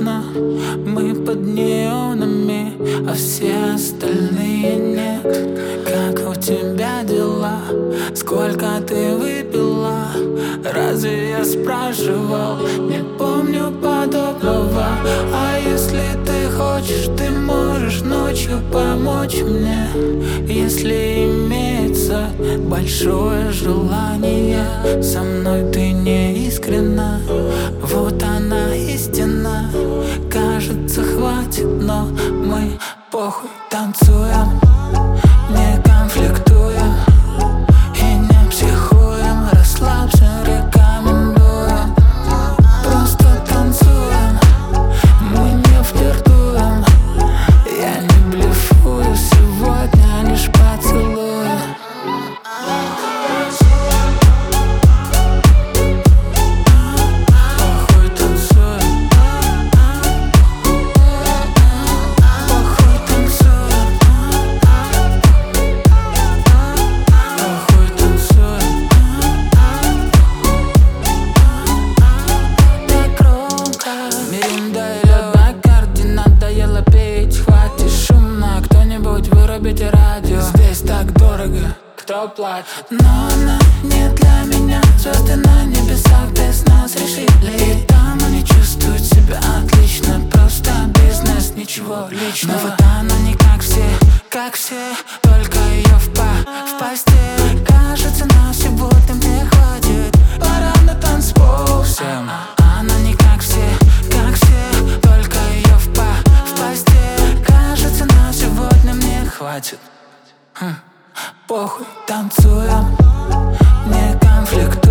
скучно. Мы под неонами, а все остальные нет. Как у тебя дела? Сколько ты выпила? Разве я спрашивал? Не помню подобного. А если ты хочешь, ты можешь ночью помочь мне. Если имеется большое желание, со мной ты не искренна. Вот она истина. Кажется, хватит, но мы похуй танцуем, не конфликтуем и не психуем. Расслабься, рекомендуем. Просто танцуем, мы не флиртуем. Я не блефую, сегодня лишь поцелую. Похуй танцуем, похуй танцуем, похуй танцуем. Так громко. Миринда или Бакарди, надоело пить, хватит шумно. Кто-нибудь вырубите радио, здесь так дорого, кто платит? Но она не для меня. Звезды на небесах без нас решили, и там они чувствуют себя отлично. Просто бизнес, ничего личного. Но вот она не как все, только ее в постель. Кажется, на сегодня мне хватит, пора на танцпол всем. Она не как все, только ее в постель. Кажется, на сегодня мне хватит. Похуй танцуем, не конфликт.